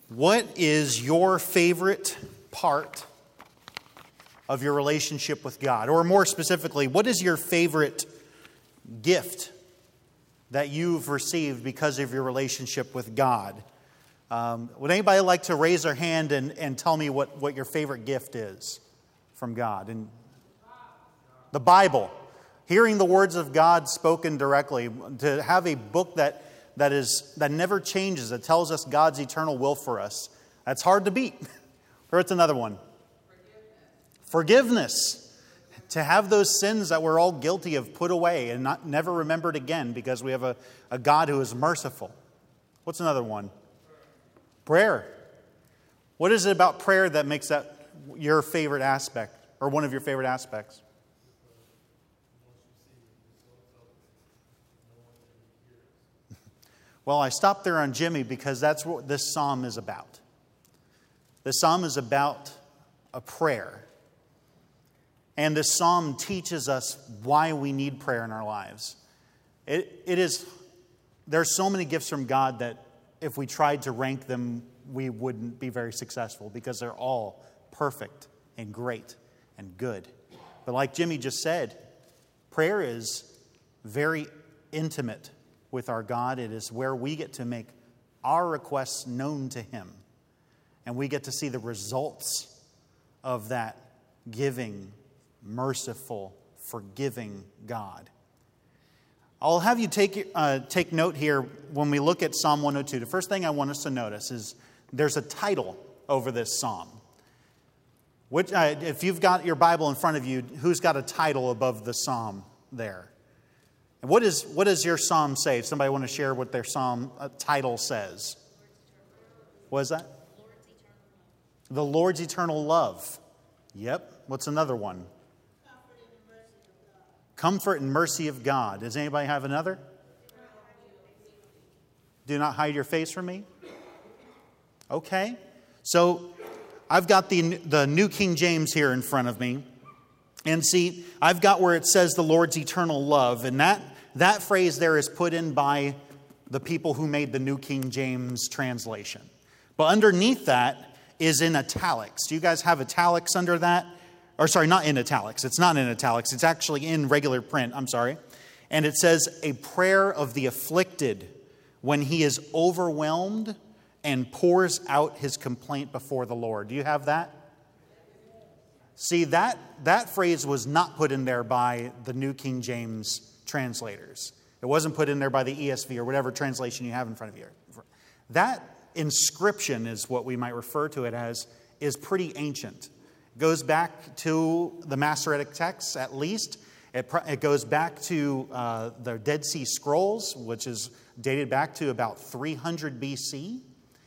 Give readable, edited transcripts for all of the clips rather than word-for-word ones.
What is your favorite part of your relationship with God? Or more specifically, what is your favorite gift that you've received because of your relationship with God? Would anybody like to raise their hand and tell me what your favorite gift is from God? And the Bible. Hearing the words of God spoken directly. To have a book that never changes, that tells us God's eternal will for us. That's hard to beat. Or it's another one. Forgiveness. To have those sins that we're all guilty of put away and never remembered again because we have a God who is merciful. What's another one? Prayer. What is it about prayer that makes that your favorite aspect or one of your favorite aspects? Well, I stopped there on Jimmy because that's what this psalm is about. This psalm is about a prayer. And this psalm teaches us why we need prayer in our lives. There's so many gifts from God that if we tried to rank them, we wouldn't be very successful because they're all perfect and great and good. But like Jimmy just said, prayer is very intimate with our God. It is where we get to make our requests known to Him. And we get to see the results of that giving, merciful, forgiving God. I'll have you take note here when we look at Psalm 102. The first thing I want us to notice is there's a title over this psalm. Which, if you've got your Bible in front of you, who's got a title above the psalm there? And what does your psalm say? If somebody want to share what their psalm title says. What is that? The Lord's eternal love. Yep. What's another one? Comfort and mercy of God. Does anybody have another? Do not hide your face from me. Okay. So I've got the New King James here in front of me. And see, I've got where it says the Lord's eternal love. And that phrase there is put in by the people who made the New King James translation. But underneath that is in italics. Do you guys have italics under that? Or sorry, not in italics. It's not in italics. It's actually in regular print. I'm sorry. And it says, a prayer of the afflicted when he is overwhelmed and pours out his complaint before the Lord. Do you have that? See, that phrase was not put in there by the New King James translators. It wasn't put in there by the ESV or whatever translation you have in front of you. That inscription is what we might refer to it as, is pretty ancient. Goes back to the Masoretic texts, at least. It goes back to the Dead Sea Scrolls, which is dated back to about 300 BC.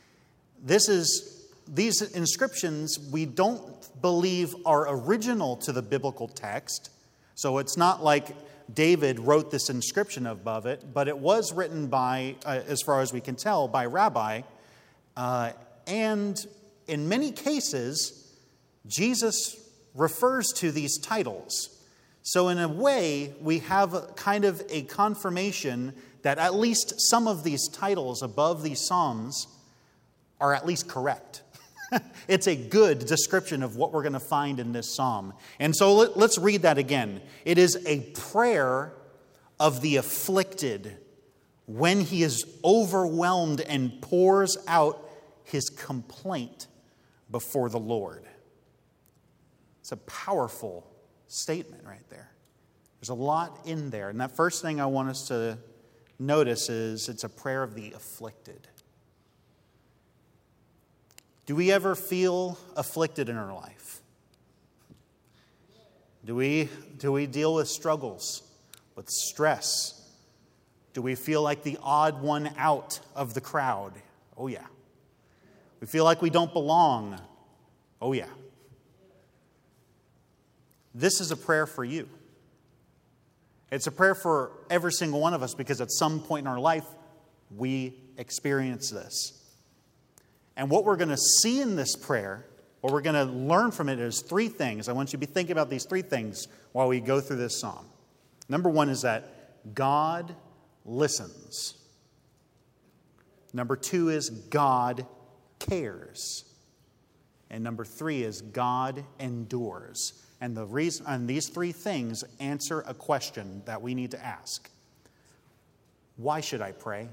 These inscriptions we don't believe are original to the biblical text. So it's not like David wrote this inscription above it, but it was written by, as far as we can tell, by rabbi. And in many cases, Jesus refers to these titles. So in a way, we have kind of a confirmation that at least some of these titles above these psalms are at least correct. It's a good description of what we're going to find in this psalm. And so let's read that again. It is a prayer of the afflicted when he is overwhelmed and pours out his complaint before the Lord. It's a powerful statement right there. There's a lot in there. And that first thing I want us to notice is it's a prayer of the afflicted. Do we ever feel afflicted in our life? Do we deal with struggles, with stress? Do we feel like the odd one out of the crowd? Oh yeah. We feel like we don't belong. Oh yeah. This is a prayer for you. It's a prayer for every single one of us because at some point in our life, we experience this. And what we're going to see in this prayer, what we're going to learn from it is three things. I want you to be thinking about these three things while we go through this psalm. Number one is that God listens. Number two is God cares. And number 3 is God endures. And the reason, and these 3 things answer a question that we need to ask. Why should I pray?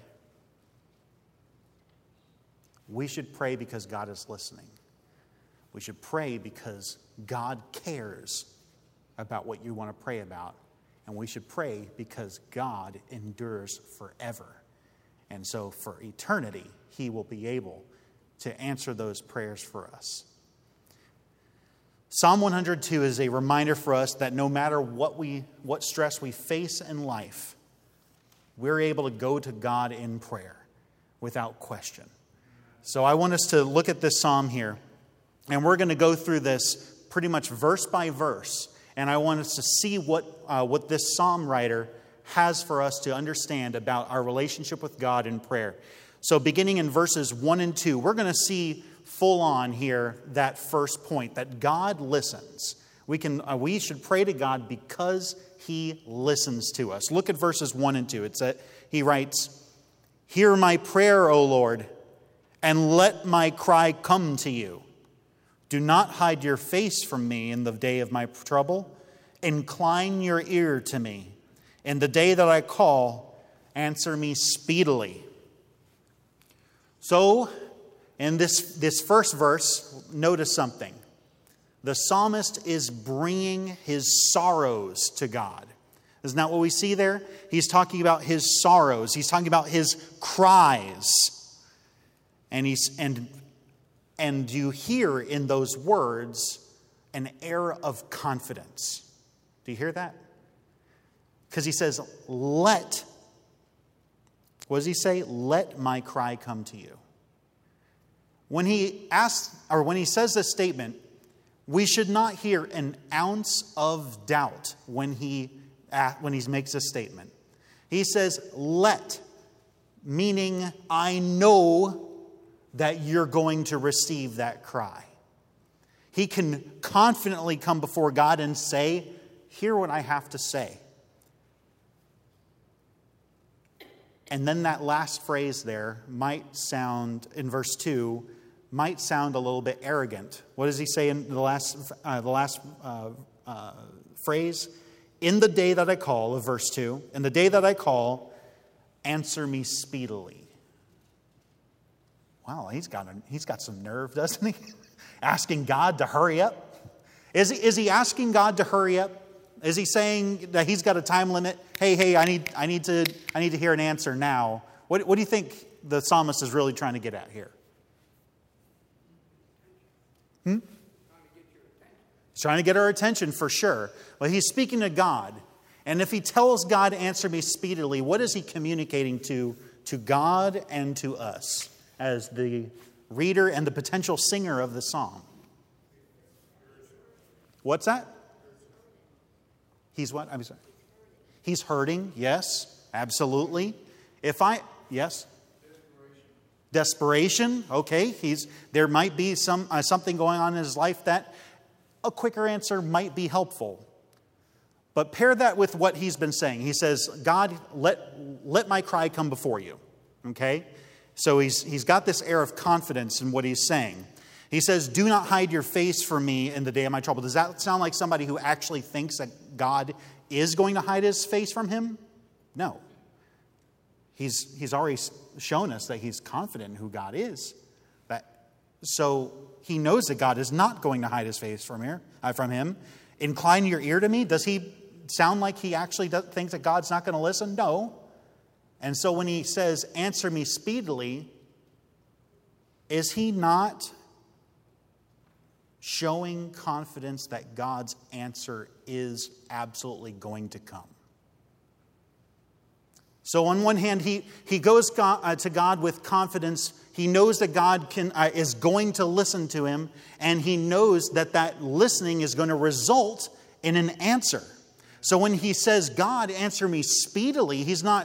We should pray because God is listening. We should pray because God cares about what you want to pray about. And we should pray because God endures forever. And so for eternity, He will be able to answer those prayers for us. Psalm 102 is a reminder for us that no matter what stress we face in life, we're able to go to God in prayer without question. So I want us to look at this psalm here, and we're going to go through this pretty much verse by verse, and I want us to see what this psalm writer has for us to understand about our relationship with God in prayer. So beginning in verses 1 and 2, we're going to see full on here that first point, that God listens. We should pray to God because He listens to us. Look at verses 1 and 2. He writes, "Hear my prayer, O Lord, and let my cry come to you. Do not hide your face from me in the day of my trouble. Incline your ear to me. In the day that I call, answer me speedily." So, in this first verse, notice something. The psalmist is bringing his sorrows to God. Isn't that what we see there? He's talking about his sorrows. He's talking about his cries. And you hear in those words an air of confidence. Do you hear that? Because he says, what does he say? Let my cry come to you. When he says this statement, we should not hear an ounce of doubt when he makes a statement. He says, let, meaning I know that you're going to receive that cry. He can confidently come before God and say, hear what I have to say. And then that last phrase there might sound, in verse 2, might sound a little bit arrogant. What does he say in the last phrase? In the day that I call, of verse 2, in the day that I call, answer me speedily. Wow, he's got some nerve, doesn't he? Asking God to hurry up. Is he asking God to hurry up? Is he saying that he's got a time limit? Hey, I need to hear an answer now. What do you think the psalmist is really trying to get at here? He's trying to get our attention for sure. Well, he's speaking to God. And if he tells God, answer me speedily, what is he communicating to God and to us as the reader and the potential singer of the psalm? What's that? He's what? I'm sorry. He's hurting. Yes, absolutely. Yes. Desperation. Okay. There might be something going on in his life that a quicker answer might be helpful. But pair that with what he's been saying. He says, God, let my cry come before you. Okay? So he's got this air of confidence in what he's saying. He says, do not hide your face from me in the day of my trouble. Does that sound like somebody who actually thinks that God is going to hide his face from him? No. He's already shown us that he's confident in who God is. So he knows that God is not going to hide his face from him. Incline your ear to me. Does he sound like he actually thinks that God's not going to listen? No. And so when he says, answer me speedily, is he not showing confidence that God's answer is absolutely going to come? So on one hand, he goes to God with confidence. He knows that God is going to listen to him, and he knows that listening is going to result in an answer. So when he says, God, answer me speedily, he's not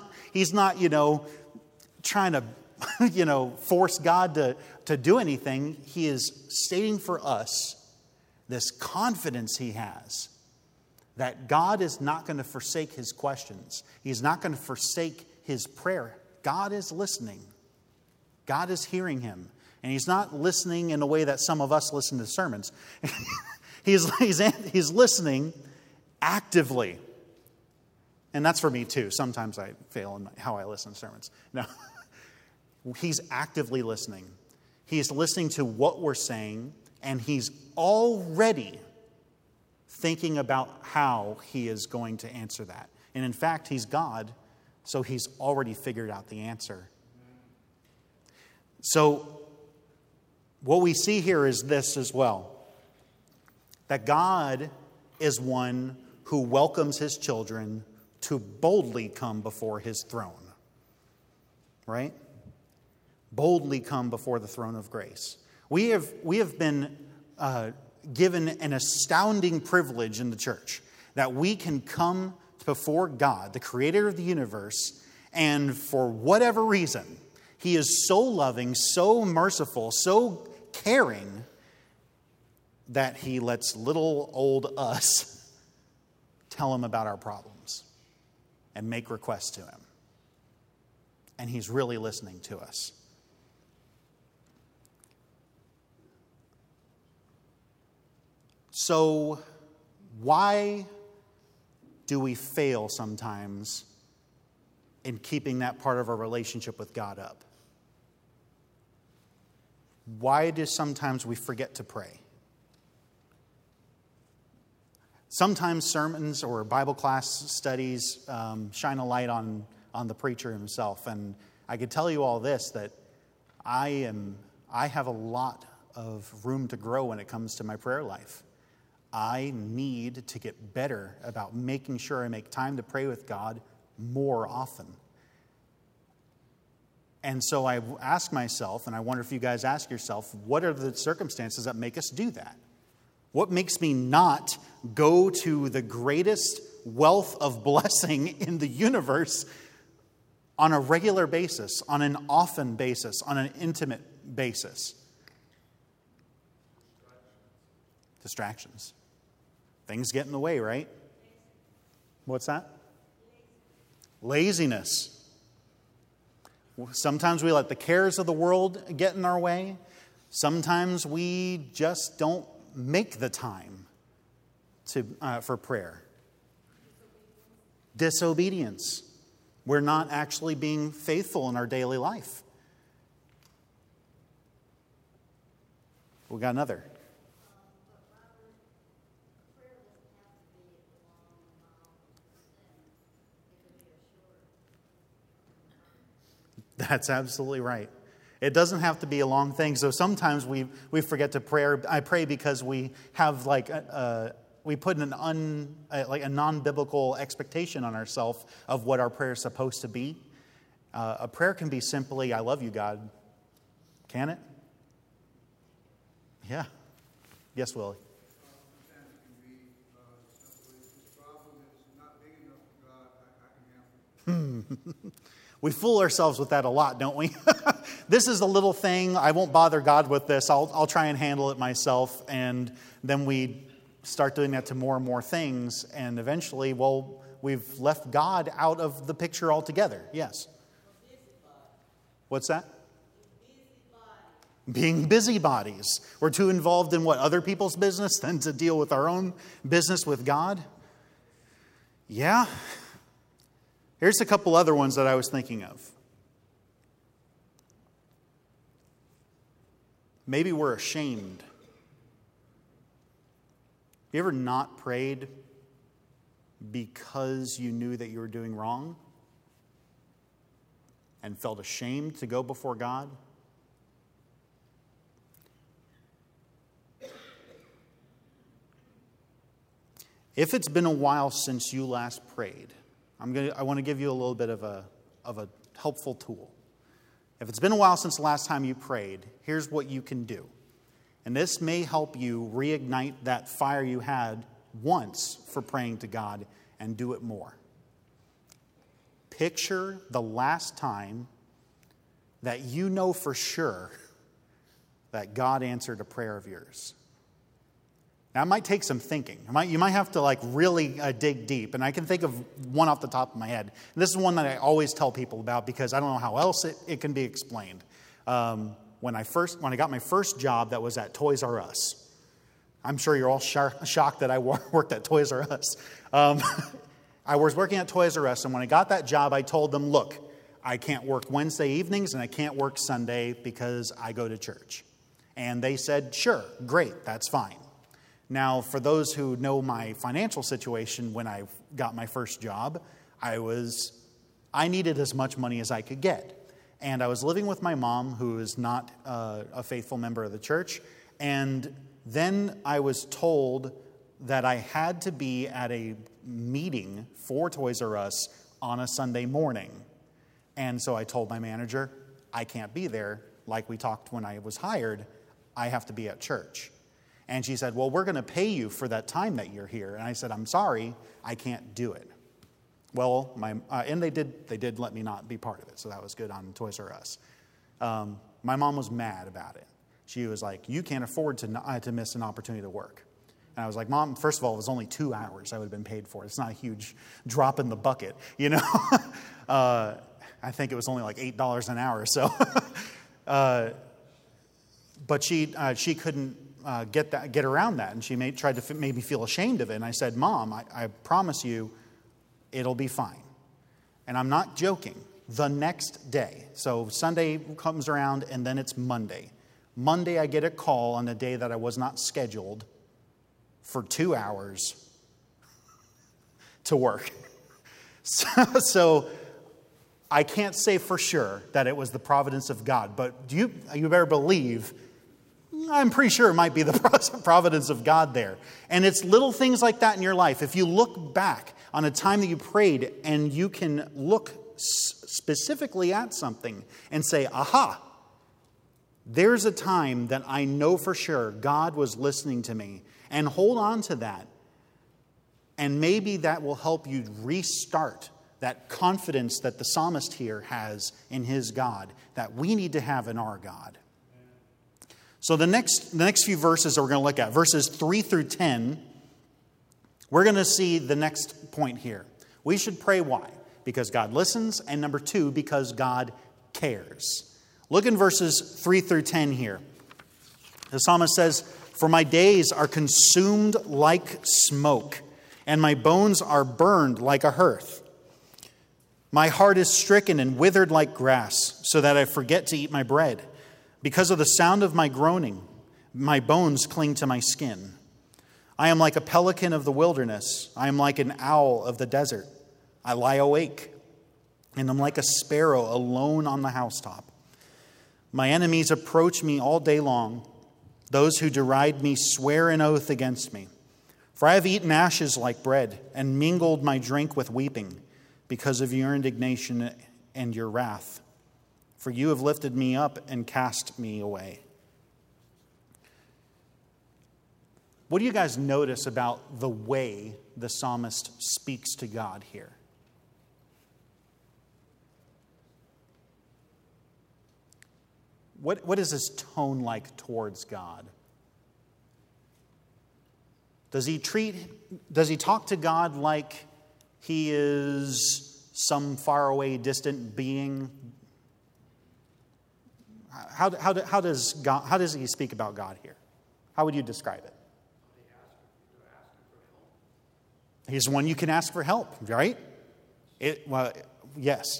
trying to force God to do anything. He is stating for us this confidence he has that God is not going to forsake his questions. He's not going to forsake his prayer. God is listening. God is hearing him. And he's not listening in a way that some of us listen to sermons. He's listening actively. And that's for me too. Sometimes I fail in how I listen to sermons. No, he's actively listening. He's listening to what we're saying, and he's already thinking about how he is going to answer that. And in fact, he's God, so he's already figured out the answer. So what we see here is this as well, that God is one who welcomes his children to boldly come before his throne. Right? Boldly come before the throne of grace. We have been given an astounding privilege in the church that we can come before God, the creator of the universe, and for whatever reason, he is so loving, so merciful, so caring that he lets little old us tell him about our problems and make requests to him. And he's really listening to us. So, why do we fail sometimes in keeping that part of our relationship with God up? Why do sometimes we forget to pray? Sometimes sermons or Bible class studies shine a light on the preacher himself. And I could tell you all this, that I have a lot of room to grow when it comes to my prayer life. I need to get better about making sure I make time to pray with God more often. And so I ask myself, and I wonder if you guys ask yourself, what are the circumstances that make us do that? What makes me not go to the greatest wealth of blessing in the universe on a regular basis, on an often basis, on an intimate basis? Distractions. Things get in the way, right? What's that? Laziness. Sometimes we let the cares of the world get in our way. Sometimes we just don't make the time for prayer. Disobedience. We're not actually being faithful in our daily life. We got another. That's absolutely right. It doesn't have to be a long thing. So sometimes we forget to pray. I pray because we have we put a non-biblical expectation on ourselves of what our prayer is supposed to be. A prayer can be simply, "I love you, God." Can it? Yeah. Yes, Willie. We fool ourselves with that a lot, don't we? This is a little thing. I won't bother God with this. I'll try and handle it myself. And then we start doing that to more and more things. And eventually, we've left God out of the picture altogether. Yes. What's that? Being busybodies. We're too involved in other people's business than to deal with our own business with God. Yeah. Here's a couple other ones that I was thinking of. Maybe we're ashamed. You ever not prayed because you knew that you were doing wrong and felt ashamed to go before God? If it's been a while since you last prayed, I want to give you a little bit of a helpful tool. If it's been a while since the last time you prayed, here's what you can do. And this may help you reignite that fire you had once for praying to God and do it more. Picture the last time that you know for sure that God answered a prayer of yours. Now, it might take some thinking. You might have to really dig deep. And I can think of one off the top of my head. And this is one that I always tell people about because I don't know how else it can be explained. One when I got my first job that was at Toys R Us. I'm sure you're all shocked that I worked at Toys R Us. I was working at Toys R Us, and when I got that job, I told them, look, I can't work Wednesday evenings and I can't work Sunday because I go to church. And they said, sure, great, that's fine. Now, for those who know my financial situation when I got my first job, I needed as much money as I could get. And I was living with my mom, who is not a faithful member of the church. And then I was told that I had to be at a meeting for Toys R Us on a Sunday morning. And so I told my manager, I can't be there. Like we talked when I was hired, I have to be at church. And she said, well, we're going to pay you for that time that you're here. And I said, I'm sorry, I can't do it. Well, and they did let me not be part of it, so that was good on Toys R Us. My mom was mad about it. She was like, you can't afford to miss an opportunity to work. And I was like, Mom, first of all, it was only 2 hours I would have been paid for. It's not a huge drop in the bucket, you know. I think it was only like $8 an hour. So, but she couldn't get around that, and she tried to make me feel ashamed of it. And I said, Mom, I promise you, it'll be fine. And I'm not joking. The next day, so Sunday comes around, and then it's Monday. Monday, I get a call on a day that I was not scheduled for 2 hours to work. So I can't say for sure that it was the providence of God, but you better believe, I'm pretty sure it might be the providence of God there. And it's little things like that in your life. If you look back on a time that you prayed and you can look specifically at something and say, aha, there's a time that I know for sure God was listening to me, and hold on to that. And maybe that will help you restart that confidence that the psalmist here has in his God, that we need to have in our God. So the next few verses that we're going to look at, verses 3 through 10, we're going to see the next point here. We should pray why? Because God listens, and number 2, because God cares. Look in verses 3 through 10 here. The psalmist says, for my days are consumed like smoke, and my bones are burned like a hearth. My heart is stricken and withered like grass, so that I forget to eat my bread. Because of the sound of my groaning, my bones cling to my skin. I am like a pelican of the wilderness. I am like an owl of the desert. I lie awake, and am like a sparrow alone on the housetop. My enemies approach me all day long. Those who deride me swear an oath against me. For I have eaten ashes like bread, and mingled my drink with weeping, because of your indignation and your wrath. For you have lifted me up and cast me away. What do you guys notice about the way the psalmist speaks to God here? What is his tone like towards God? Does he talk to God like he is some faraway, distant being? How does he speak about God here? How would you describe it? He's the one you can ask for help, right? Yes.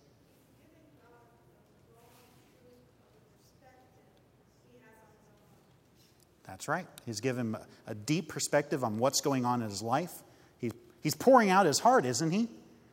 That's right. He's given him a deep perspective on what's going on in his life. He's pouring out his heart, isn't he?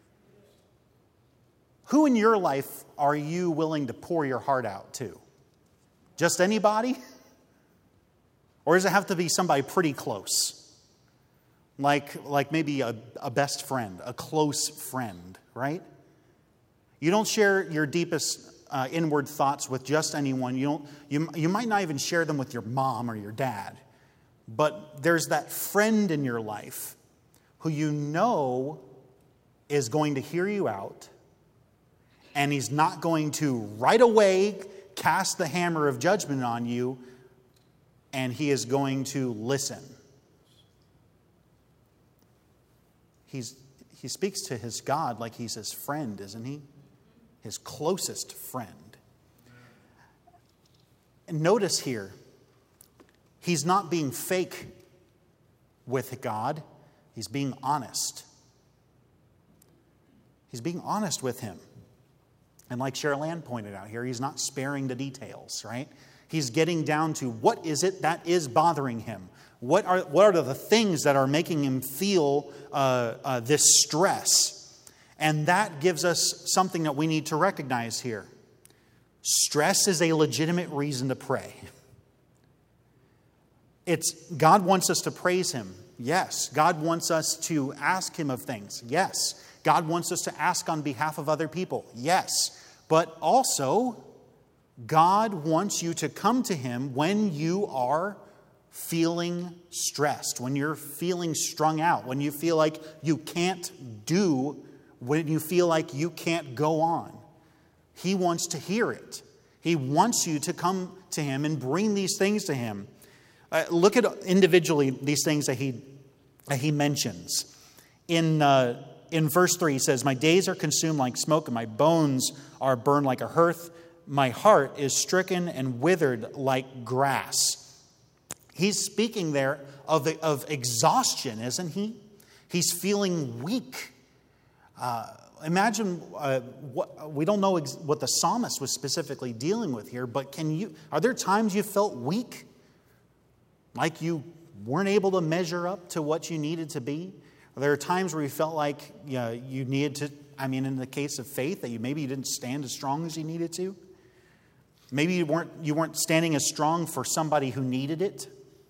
Who in your life are you willing to pour your heart out to? Just anybody? Or does it have to be somebody pretty close? Like maybe a best friend, a close friend, right? You don't share your deepest inward thoughts with just anyone. You might not even share them with your mom or your dad. But there's that friend in your life who you know is going to hear you out, and he's not going to right away cast the hammer of judgment on you, and he is going to listen. He speaks to his God like he's his friend, isn't he? His closest friend. And notice here, he's not being fake with God. He's being honest. He's being honest with him. And like Cheryl Ann pointed out here, he's not sparing the details, right? He's getting down to what is it that is bothering him? What are the things that are making him feel this stress? And that gives us something that we need to recognize here. Stress is a legitimate reason to pray. God wants us to praise him. Yes. God wants us to ask him of things. Yes. God wants us to ask on behalf of other people. Yes. But also, God wants you to come to him when you are feeling stressed, when you're feeling strung out, when you feel like you can't do, when you feel like you can't go on. He wants to hear it. He wants you to come to him and bring these things to him. Look at individually these things that he mentions. In verse 3, he says, "My days are consumed like smoke, and my bones are burned like a hearth. My heart is stricken and withered like grass." He's speaking there of exhaustion, isn't he? He's feeling weak. Imagine, we don't know what the psalmist was specifically dealing with here, but are there times you felt weak? Like you weren't able to measure up to what you needed to be? Are there times where you felt like you needed to, in the case of faith, that maybe you didn't stand as strong as you needed to? Maybe you weren't standing as strong for somebody who needed it?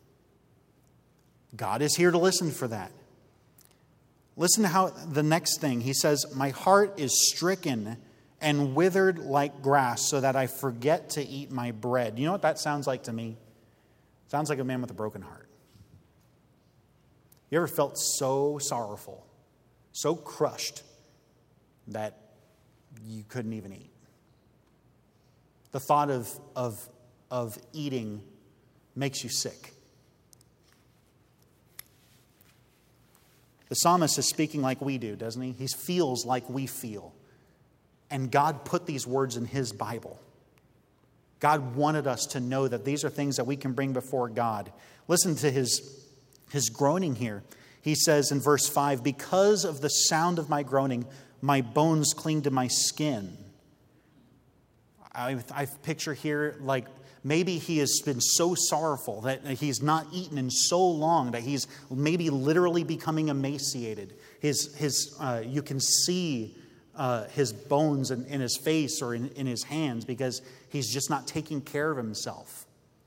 God is here to listen for that. Listen to how the next thing, he says, "My heart is stricken and withered like grass, so that I forget to eat my bread." You know what that sounds like to me? It sounds like a man with a broken heart. You ever felt so sorrowful, so crushed, that you couldn't even eat? The thought of eating makes you sick. The psalmist is speaking like we do, doesn't he? He feels like we feel. And God put these words in his Bible. God wanted us to know that these are things that we can bring before God. Listen to his groaning here. He says in verse 5, "Because of the sound of my groaning, my bones cling to my skin." I picture here like maybe he has been so sorrowful that he's not eaten in so long that he's maybe literally becoming emaciated. You can see his bones in his face or in his hands because he's just not taking care of himself.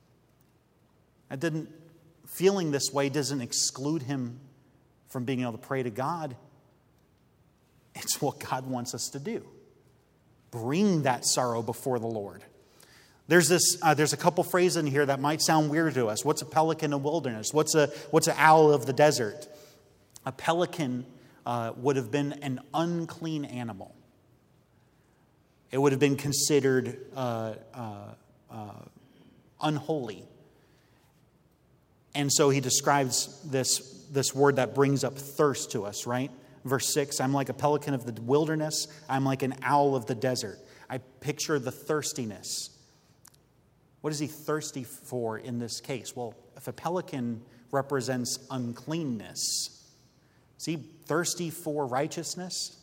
Feeling this way doesn't exclude him from being able to pray to God. It's what God wants us to do. Bring that sorrow before the Lord. There's a couple phrases in here that might sound weird to us. What's a pelican in the wilderness? What's an owl of the desert? A pelican would have been an unclean animal. It would have been considered unholy. And so he describes this word that brings up thirst to us, right? Verse 6, "I'm like a pelican of the wilderness. I'm like an owl of the desert." I picture the thirstiness. What is he thirsty for in this case? Well, if a pelican represents uncleanness, is he thirsty for righteousness?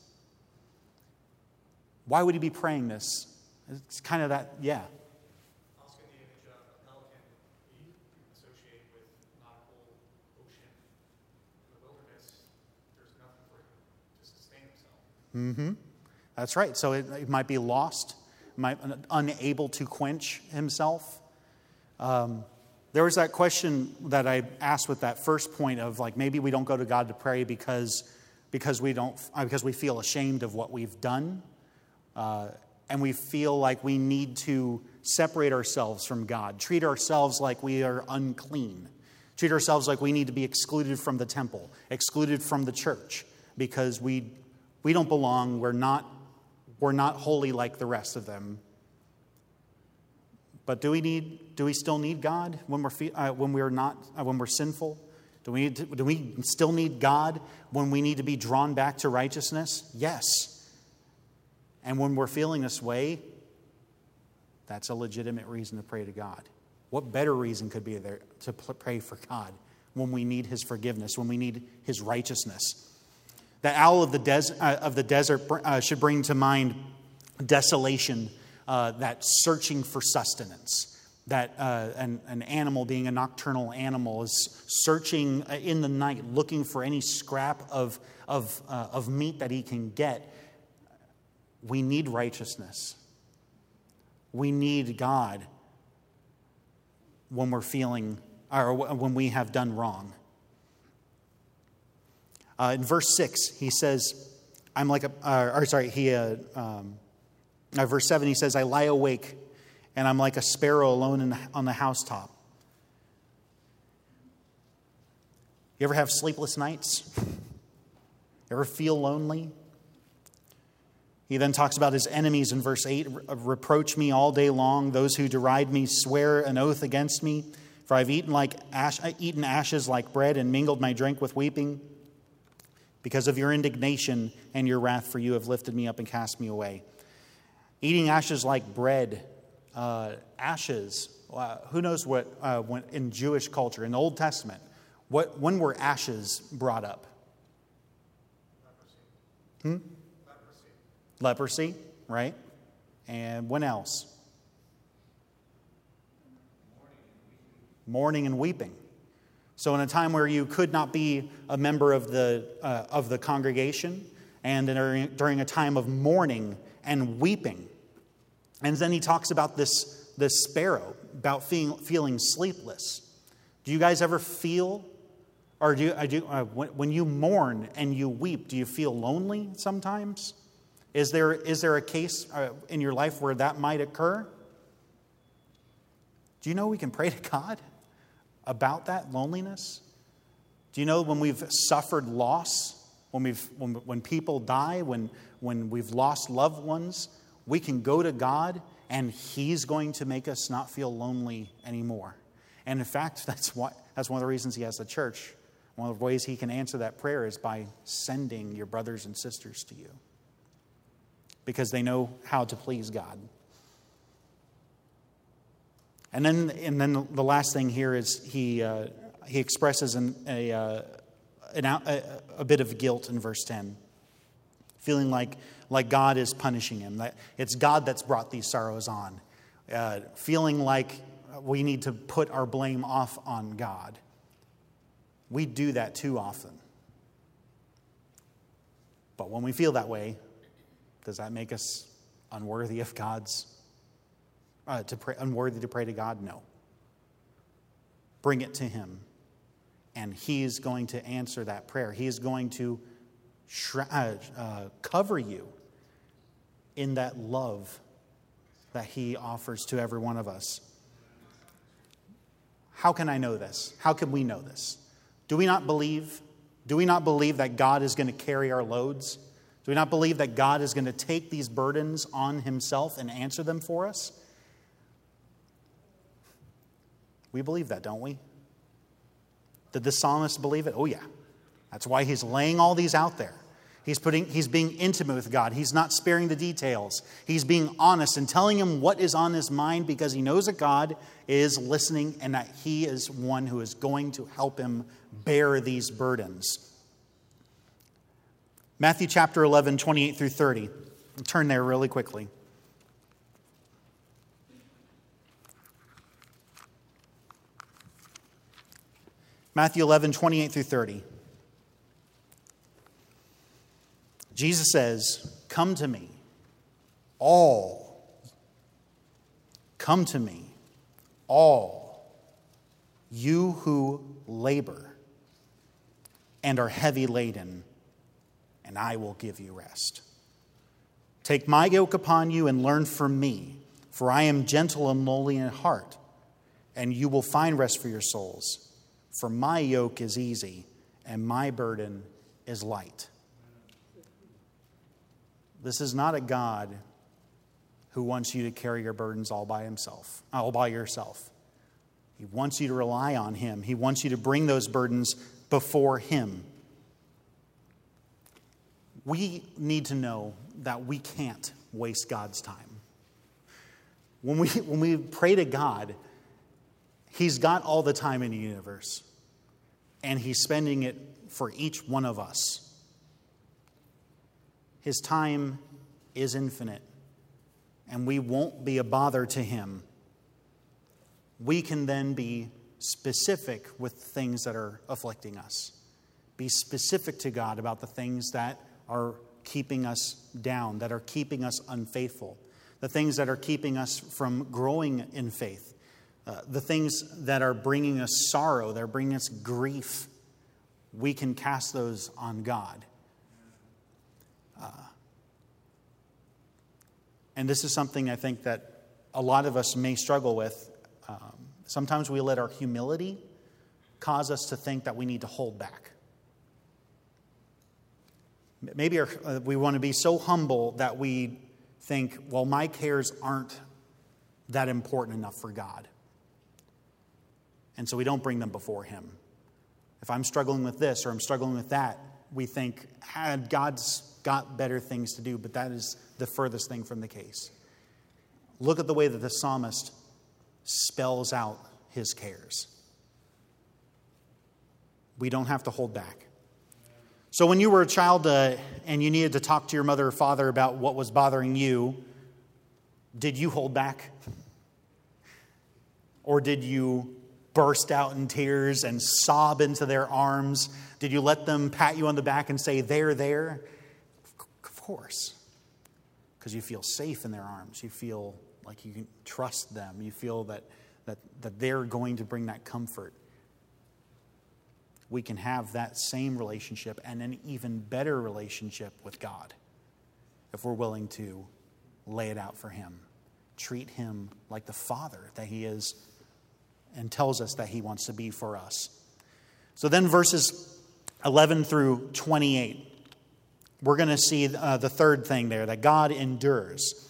Why would he be praying this? It's kind of that, yeah. I was getting the image of a pelican you associate with not a whole ocean. In the wilderness, there's nothing for him to sustain himself. That's right. So it might be lost, unable to quench himself. There was that question that I asked with that first point of like maybe we don't go to God to pray because we feel ashamed of what we've done, and we feel like we need to separate ourselves from God, treat ourselves like we are unclean, treat ourselves like we need to be excluded from the temple, excluded from the church because we don't belong. We're not holy like the rest of them. But do we still need God when we're sinful? Do we still need God when we need to be drawn back to righteousness? Yes. And when we're feeling this way, that's a legitimate reason to pray to God. What better reason could be there to pray for God when we need His forgiveness, when we need His righteousness? The owl of the desert should bring to mind desolation, that searching for sustenance. That an animal, being a nocturnal animal, is searching in the night, looking for any scrap of meat that he can get. We need righteousness. We need God when we're feeling, or when we have done wrong. In verse 6, he says, verse 7, he says, I lie awake, and I'm like a sparrow alone on the housetop. You ever have sleepless nights? Ever feel lonely? He then talks about his enemies in verse 8. Reproach me all day long. Those who deride me swear an oath against me. For I've eaten ashes like bread and mingled my drink with weeping. Because of your indignation and your wrath, for you have lifted me up and cast me away. Eating ashes like bread. Ashes. Who knows what when, in Jewish culture, in the Old Testament, when were ashes brought up? Leprosy, right? And when else? Mourning and weeping. So in a time where you could not be a member of the congregation, and during a time of mourning and weeping. And then he talks about this sparrow, about feeling sleepless. Do you guys ever feel, or when you mourn and you weep, do you feel lonely sometimes? Is there a case in your life where that might occur? Do you know we can pray to God about that loneliness? Do you know when we've suffered loss, when people die, when we've lost loved ones, we can go to God and He's going to make us not feel lonely anymore. And in fact, that's one of the reasons He has the church. One of the ways He can answer that prayer is by sending your brothers and sisters to you, because they know how to please God. And then the last thing here is he expresses a bit of guilt in verse 10, feeling like God is punishing him, that it's God that's brought these sorrows on, feeling like we need to put our blame off on God. We do that too often. But when we feel that way, does that make us unworthy of God's unworthy to pray to God? No. Bring it to Him, and He's going to answer that prayer. He is going to cover you in that love that He offers to every one of us. How can I know this? How can we know this? Do we not believe that God is going to carry our loads? Do we not believe that God is going to take these burdens on Himself and answer them for us? We believe that, don't we? Did the psalmist believe it? Oh yeah. That's why he's laying all these out there. He's being intimate with God. He's not sparing the details. He's being honest and telling him what is on his mind, because he knows that God is listening and that He is one who is going to help him bear these burdens. Matthew chapter 11, 28 through 30. I'll turn there really quickly. Matthew 11, 28 through 30. Jesus says, come to me, all. Come to me, all, you who labor and are heavy laden, and I will give you rest. Take my yoke upon you and learn from me, for I am gentle and lowly in heart, and you will find rest for your souls. For my yoke is easy and my burden is light. This is not a God who wants you to carry your burdens all by yourself. He wants you to rely on Him. He wants you to bring those burdens before Him. We need to know that we can't waste God's time. When we pray to God, He's got all the time in the universe, and he's spending it for each one of us. His time is infinite, and we won't be a bother to him. We can then be specific with things that are afflicting us. Be specific to God about the things that are keeping us down, that are keeping us unfaithful, the things that are keeping us from growing in faith, the things that are bringing us sorrow, that are bringing us grief. We can cast those on God. And this is something I think that a lot of us may struggle with. Sometimes we let our humility cause us to think that we need to hold back. Maybe we want to be so humble that we think, well, my cares aren't that important enough for God. And so we don't bring them before him. If I'm struggling with this or I'm struggling with that, we think, God's got better things to do, but that is the furthest thing from the case. Look at the way that the psalmist spells out his cares. We don't have to hold back. So when you were a child and you needed to talk to your mother or father about what was bothering you, did you hold back? Or did you burst out in tears and sob into their arms? Did you let them pat you on the back and say, there? Of course. Because you feel safe in their arms. You feel like you can trust them. You feel that they're going to bring that comfort. We can have that same relationship and an even better relationship with God if we're willing to lay it out for him. Treat him like the Father that he is and tells us that he wants to be for us. So then verses 11 through 28, we're going to see the third thing there, that God endures.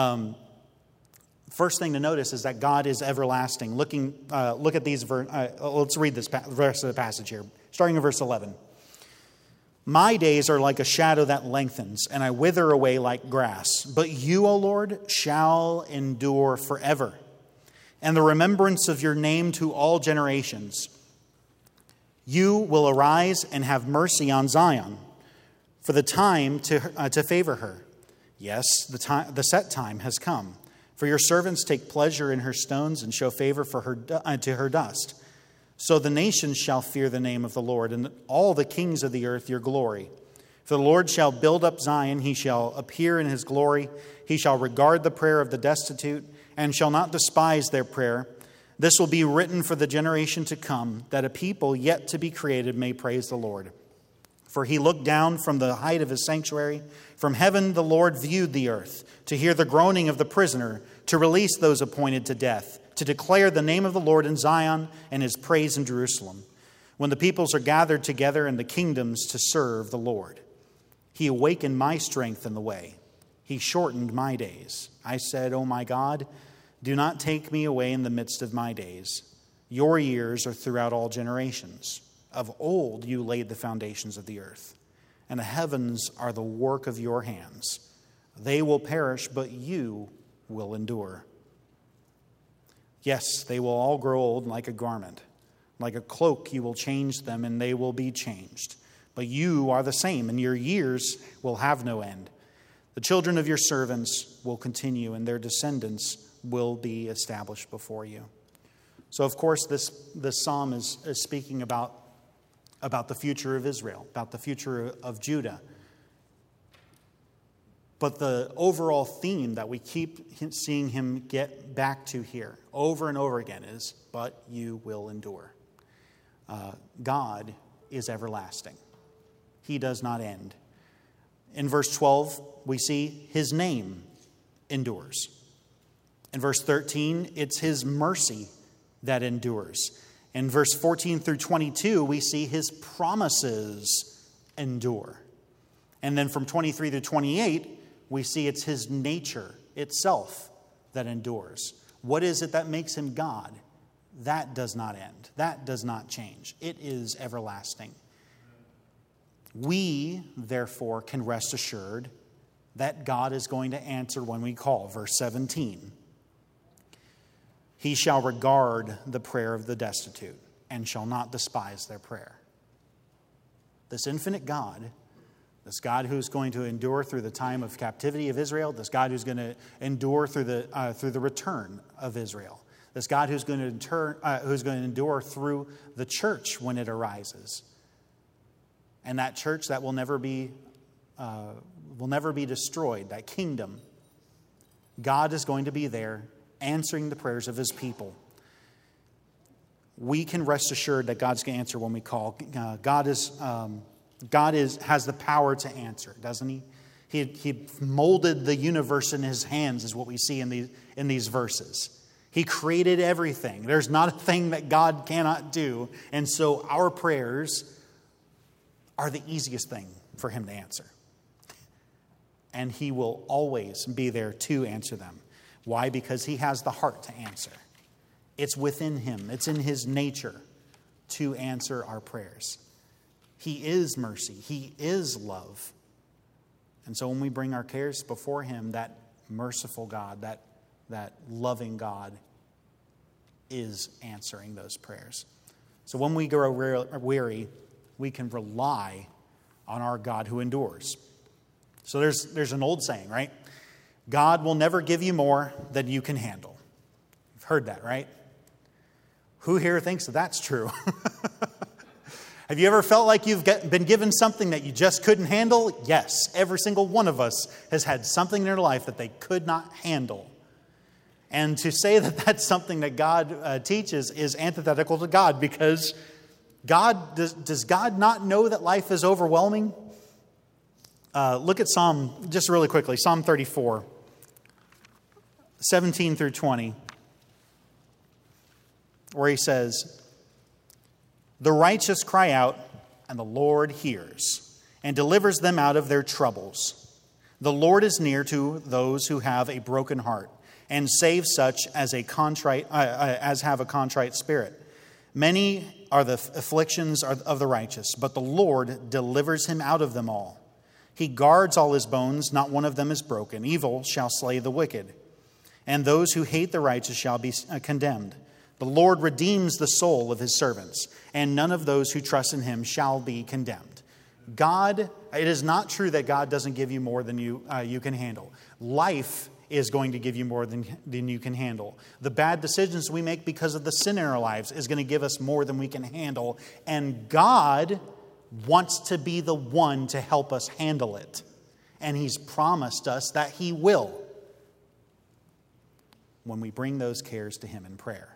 First thing to notice is that God is everlasting. Look at these. Let's read this rest of the passage here, starting in verse 11. My days are like a shadow that lengthens, and I wither away like grass. But you, O Lord, shall endure forever, and the remembrance of your name to all generations. You will arise and have mercy on Zion, for the time to favor her. Yes, the set time has come. For your servants take pleasure in her stones and show favor for her to her dust. So the nations shall fear the name of the Lord, and all the kings of the earth your glory. For the Lord shall build up Zion, he shall appear in his glory. He shall regard the prayer of the destitute, and shall not despise their prayer. This will be written for the generation to come, that a people yet to be created may praise the Lord. For he looked down from the height of his sanctuary. From heaven the Lord viewed the earth, to hear the groaning of the prisoner, to release those appointed to death, to declare the name of the Lord in Zion and his praise in Jerusalem, when the peoples are gathered together and the kingdoms to serve the Lord. He awakened my strength in the way. He shortened my days. I said, O my God, do not take me away in the midst of my days. Your years are throughout all generations. Of old you laid the foundations of the earth, and the heavens are the work of your hands. They will perish, but you will endure. Yes, they will all grow old like a garment. Like a cloak you will change them, and they will be changed. But you are the same, and your years will have no end. The children of your servants will continue, and their descendants will be established before you. So, of course, this psalm is speaking about the future of Israel, about the future of Judah. But the overall theme that we keep seeing him get back to here over and over again is, but you will endure. God is everlasting. He does not end. In verse 12, we see his name endures. In verse 13, it's his mercy that endures. In verse 14 through 22, we see his promises endure. And then from 23 to 28, we see it's his nature itself that endures. What is it that makes him God? That does not end. That does not change. It is everlasting. We, therefore, can rest assured that God is going to answer when we call. Verse 17. He shall regard the prayer of the destitute and shall not despise their prayer. This infinite God, this God who's going to endure through the time of captivity of Israel, this God who's going to endure through the return of Israel, this God who's going to endure through the church when it arises, and that church that will never be destroyed, that kingdom. God is going to be there answering the prayers of his people. We can rest assured that God's going to answer when we call. God has the power to answer, doesn't he? He molded the universe in his hands, is what we see in these verses. He created everything. There's not a thing that God cannot do. And so our prayers are the easiest thing for him to answer. And he will always be there to answer them. Why? Because he has the heart to answer. It's within him. It's in his nature to answer our prayers. He is mercy. He is love. And so when we bring our cares before him, that merciful God, that loving God is answering those prayers. So when we grow weary, we can rely on our God who endures. So there's an old saying, right? God will never give you more than you can handle. You've heard that, right? Who here thinks that that's true? Have you ever felt like you've been given something that you just couldn't handle? Yes, every single one of us has had something in their life that they could not handle. And to say that that's something that God teaches is antithetical to God, because does God not know that life is overwhelming? Look at just really quickly, Psalm 34, 17 through 20, where he says, "The righteous cry out, and the Lord hears, and delivers them out of their troubles. The Lord is near to those who have a broken heart, and saves such as have a contrite spirit. Many are the afflictions of the righteous, but the Lord delivers him out of them all. He guards all his bones, not one of them is broken. Evil shall slay the wicked, and those who hate the righteous shall be condemned. The Lord redeems the soul of his servants, and none of those who trust in him shall be condemned." God, it is not true that God doesn't give you more than you can handle. Life is going to give you more than you can handle. The bad decisions we make because of the sin in our lives is going to give us more than we can handle. And God wants to be the one to help us handle it. And he's promised us that he will when we bring those cares to him in prayer.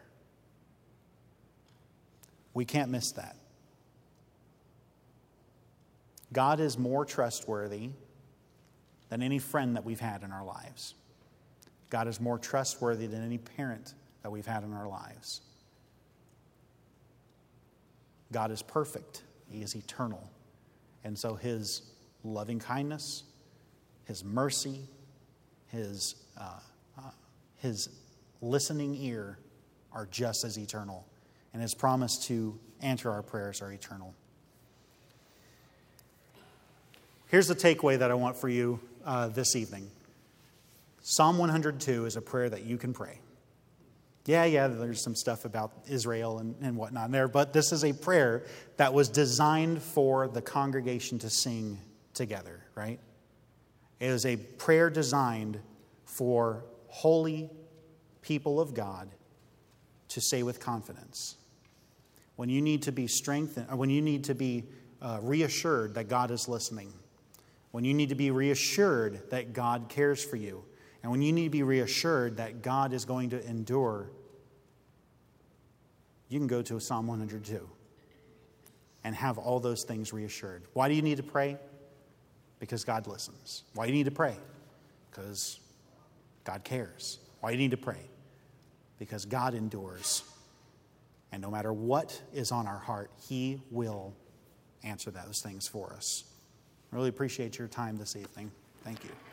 We can't miss that. God is more trustworthy than any friend that we've had in our lives. God is more trustworthy than any parent that we've had in our lives. God is perfect. He is eternal. And so his loving kindness, his mercy, his listening ear are just as eternal. And his promise to answer our prayers are eternal. Here's the takeaway that I want for you this evening. Psalm 102 is a prayer that you can pray. Yeah, there's some stuff about Israel and whatnot there, but this is a prayer that was designed for the congregation to sing together, right? It is a prayer designed for holy people of God to say with confidence. When you need to be strengthened, or when you need to be reassured that God is listening, when you need to be reassured that God cares for you, and when you need to be reassured that God is going to endure, you can go to Psalm 102 and have all those things reassured. Why do you need to pray? Because God listens. Why do you need to pray? Because God cares. Why do you need to pray? Because God endures. And no matter what is on our heart, he will answer those things for us. I really appreciate your time this evening. Thank you.